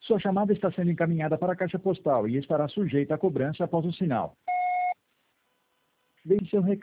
Sua chamada está sendo encaminhada para a caixa postal e estará sujeita a cobrança após o sinal. Deixe seu recado.